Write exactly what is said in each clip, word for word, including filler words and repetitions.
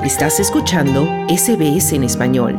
Estás escuchando S B S en español.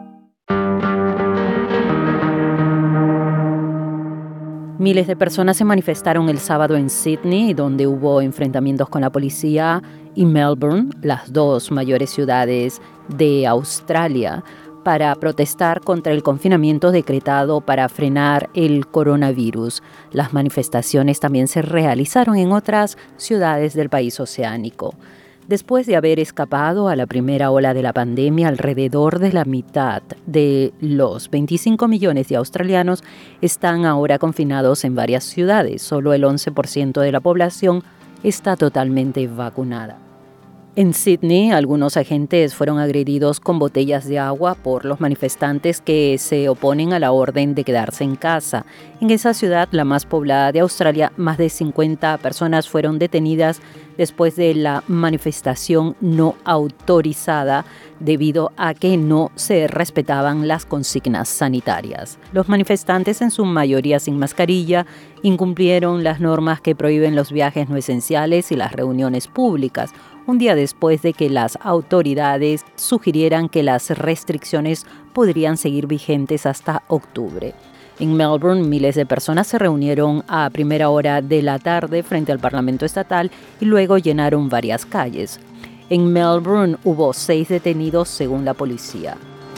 Miles de personas se manifestaron el sábado en Sydney, donde hubo enfrentamientos con la policía, y Melbourne, las dos mayores ciudades de Australia, para protestar contra el confinamiento decretado para frenar el coronavirus. Las manifestaciones también se realizaron en otras ciudades del país oceánico. Después de haber escapado a la primera ola de la pandemia, alrededor de la mitad de los veinticinco millones de australianos están ahora confinados en varias ciudades. Solo el once por ciento de la población está totalmente vacunada. En Sydney, algunos agentes fueron agredidos con botellas de agua por los manifestantes que se oponen a la orden de quedarse en casa. En esa ciudad, la más poblada de Australia, más de cincuenta personas fueron detenidas después de la manifestación no autorizada debido a que no se respetaban las consignas sanitarias. Los manifestantes, en su mayoría sin mascarilla, incumplieron las normas que prohíben los viajes no esenciales y las reuniones públicas, un día después de que las autoridades sugirieran que las restricciones podrían seguir vigentes hasta octubre. En Melbourne, miles de personas se reunieron a primera hora de la tarde frente al Parlamento Estatal y luego llenaron varias calles. En Melbourne hubo seis detenidos según la policía.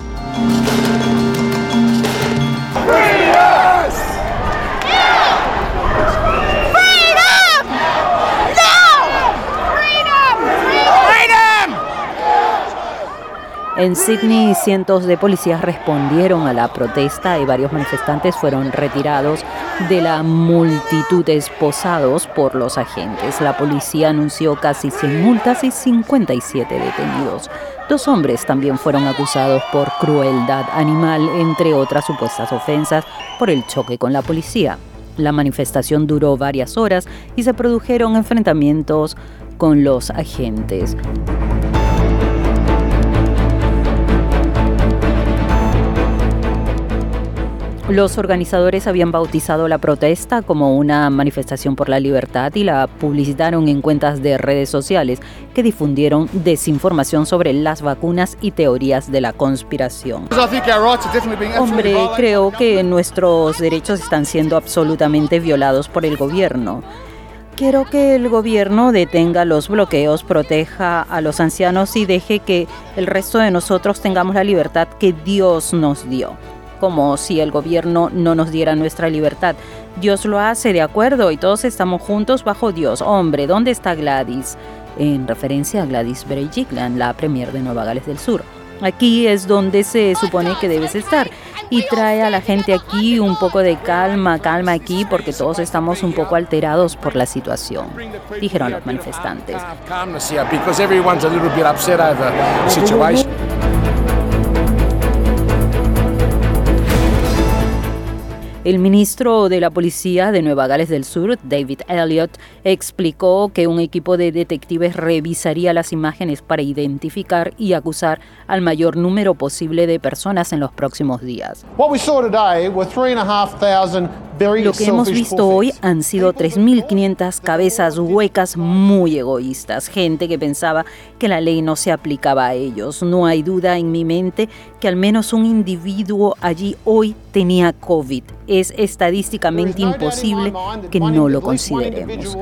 En Sydney, cientos de policías respondieron a la protesta y varios manifestantes fueron retirados de la multitud esposados por los agentes. La policía anunció casi cien multas y cincuenta y siete detenidos. Dos hombres también fueron acusados por crueldad animal, entre otras supuestas ofensas por el choque con la policía. La manifestación duró varias horas y se produjeron enfrentamientos con los agentes. Los organizadores habían bautizado la protesta como una manifestación por la libertad y la publicitaron en cuentas de redes sociales que difundieron desinformación sobre las vacunas y teorías de la conspiración. Hombre, creo que nuestros derechos están siendo absolutamente violados por el gobierno. Quiero que el gobierno detenga los bloqueos, proteja a los ancianos y deje que el resto de nosotros tengamos la libertad que Dios nos dio. Como si el gobierno no nos diera nuestra libertad. Dios lo hace, de acuerdo, y todos estamos juntos bajo Dios. Hombre, ¿dónde está Gladys? En referencia a Gladys Berejiklian, la premier de Nueva Gales del Sur. Aquí es donde se supone que debes estar. Y trae a la gente aquí un poco de calma, calma aquí, porque todos estamos un poco alterados por la situación, dijeron los manifestantes. El ministro de la Policía de Nueva Gales del Sur, David Elliott, explicó que un equipo de detectives revisaría las imágenes para identificar y acusar al mayor número posible de personas en los próximos días. Lo que hemos visto hoy han sido tres mil quinientas cabezas huecas muy egoístas, gente que pensaba que la ley no se aplicaba a ellos. No hay duda en mi mente que al menos un individuo allí hoy tenía COVID. Es estadísticamente imposible que no lo consideremos.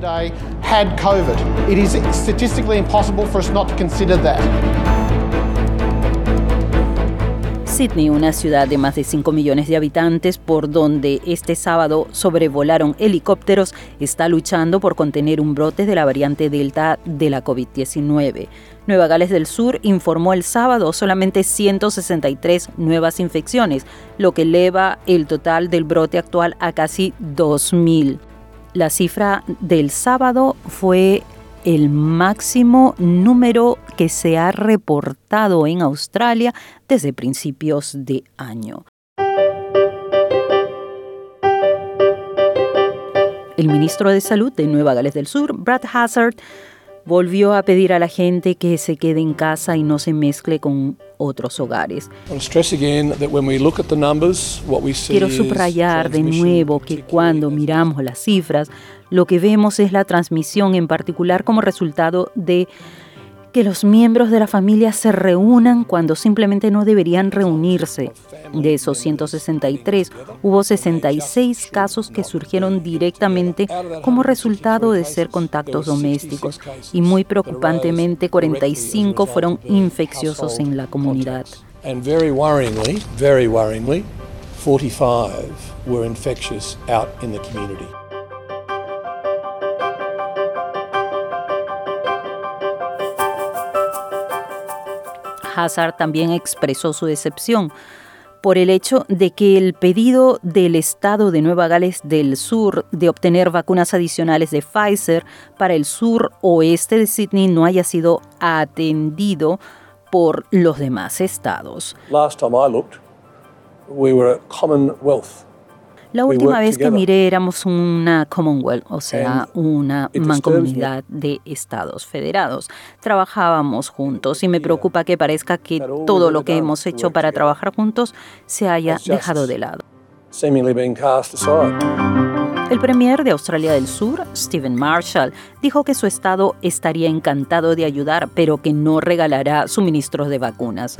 Sydney, una ciudad de más de cinco millones de habitantes, por donde este sábado sobrevolaron helicópteros, está luchando por contener un brote de la variante Delta de la COVID diecinueve. Nueva Gales del Sur informó el sábado solamente ciento sesenta y tres nuevas infecciones, lo que eleva el total del brote actual a casi dos mil. La cifra del sábado fue el máximo número que se ha reportado en Australia desde principios de año. El ministro de Salud de Nueva Gales del Sur, Brad Hazzard, volvió a pedir a la gente que se quede en casa y no se mezcle con otros hogares. Quiero subrayar de nuevo que cuando miramos las cifras, lo que vemos es la transmisión, en particular como resultado de que los miembros de la familia se reúnan cuando simplemente no deberían reunirse. De esos ciento sesenta y tres, hubo sesenta y seis casos que surgieron directamente como resultado de ser contactos domésticos y muy preocupantemente cuarenta y cinco fueron infecciosos en la comunidad. And very worryingly, very worryingly, forty-five were infectious out in the community. Hazard también expresó su decepción por el hecho de que el pedido del estado de Nueva Gales del Sur de obtener vacunas adicionales de Pfizer para el sur oeste de Sydney no haya sido atendido por los demás estados. Last time I looked, we were a Commonwealth. La última vez que miré éramos una Commonwealth, o sea, una mancomunidad de estados federados. Trabajábamos juntos y me preocupa que parezca que todo lo que hemos hecho para trabajar juntos se haya dejado de lado. El premier de Australia del Sur, Stephen Marshall, dijo que su estado estaría encantado de ayudar, pero que no regalará suministros de vacunas.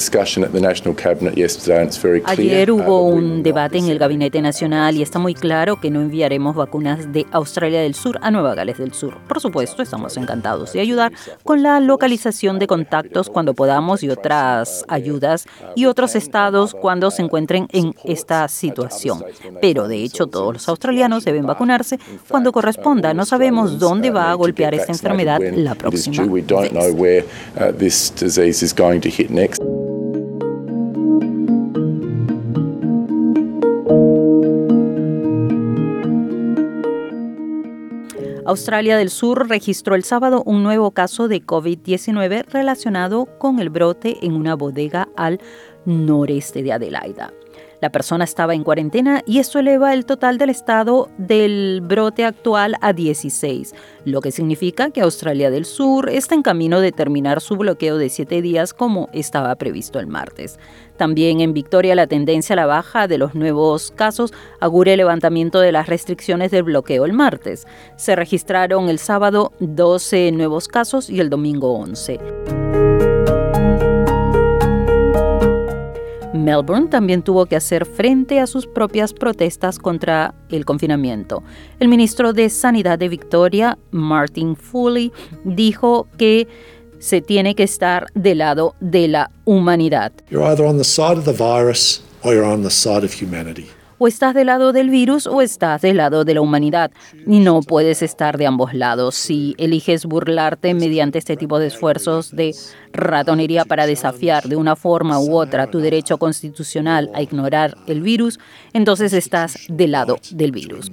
Ayer hubo un debate en el Gabinete Nacional y está muy claro que no enviaremos vacunas de Australia del Sur a Nueva Gales del Sur. Por supuesto, estamos encantados de ayudar con la localización de contactos cuando podamos y otras ayudas y otros estados cuando se encuentren en esta situación. Pero, de hecho, todos los australianos deben vacunarse cuando corresponda. No sabemos dónde va a golpear esta enfermedad la próxima vez. Australia del Sur registró el sábado un nuevo caso de COVID diecinueve relacionado con el brote en una bodega al noreste de Adelaida. La persona estaba en cuarentena y esto eleva el total del estado del brote actual a dieciséis, lo que significa que Australia del Sur está en camino de terminar su bloqueo de siete días como estaba previsto el martes. También en Victoria la tendencia a la baja de los nuevos casos augura el levantamiento de las restricciones del bloqueo el martes. Se registraron el sábado doce nuevos casos y el domingo once. Melbourne también tuvo que hacer frente a sus propias protestas contra el confinamiento. El ministro de Sanidad de Victoria, Martin Foley, dijo que se tiene que estar del lado de la humanidad. You're either on the side of the virus or you're on the side of humanity. O estás del lado del virus o estás del lado de la humanidad. Y no puedes estar de ambos lados. Si eliges burlarte mediante este tipo de esfuerzos de ratonería para desafiar de una forma u otra tu derecho constitucional a ignorar el virus, entonces estás del lado del virus.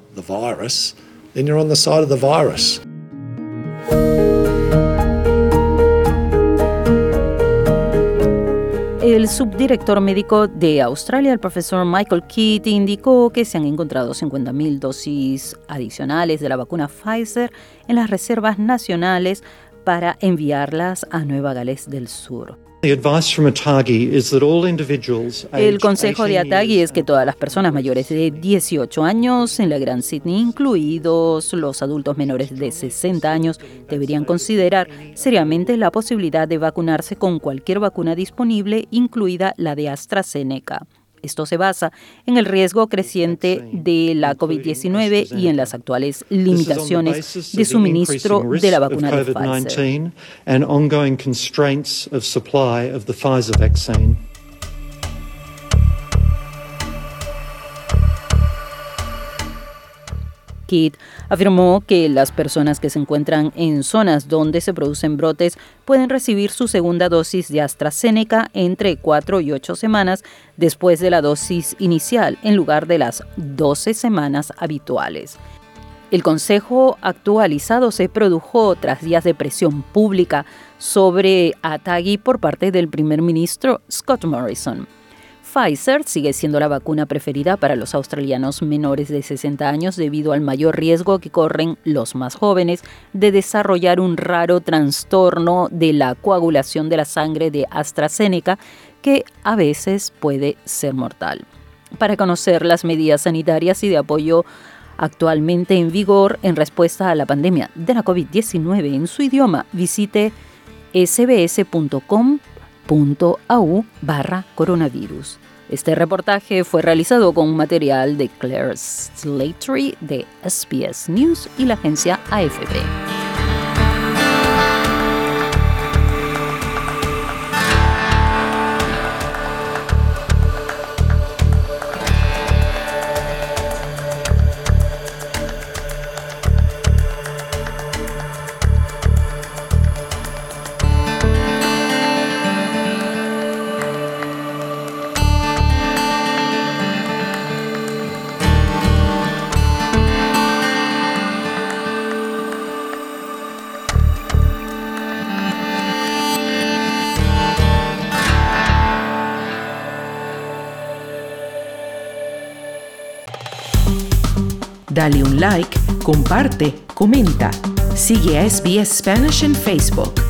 El subdirector médico de Australia, el profesor Michael Kidd, indicó que se han encontrado cincuenta mil dosis adicionales de la vacuna Pfizer en las reservas nacionales para enviarlas a Nueva Gales del Sur. El consejo de ATAGI es que todas las personas mayores de dieciocho años en la Gran Sydney, incluidos los adultos menores de sesenta años, deberían considerar seriamente la posibilidad de vacunarse con cualquier vacuna disponible, incluida la de AstraZeneca. Esto se basa en el riesgo creciente de la COVID diecinueve y en las actuales limitaciones de suministro de la vacuna de Pfizer. Kidd afirmó que las personas que se encuentran en zonas donde se producen brotes pueden recibir su segunda dosis de AstraZeneca entre cuatro y ocho semanas después de la dosis inicial, en lugar de las doce semanas habituales. El consejo actualizado se produjo tras días de presión pública sobre ATAGI por parte del primer ministro Scott Morrison. Pfizer sigue siendo la vacuna preferida para los australianos menores de sesenta años debido al mayor riesgo que corren los más jóvenes de desarrollar un raro trastorno de la coagulación de la sangre de AstraZeneca que a veces puede ser mortal. Para conocer las medidas sanitarias y de apoyo actualmente en vigor en respuesta a la pandemia de la COVID diecinueve en su idioma, visite sbs.com.au barra coronavirus. Este reportaje fue realizado con material de Claire Slattery de S B S News y la agencia A F P. Dale un like, comparte, comenta. Sigue a S B S Spanish en Facebook.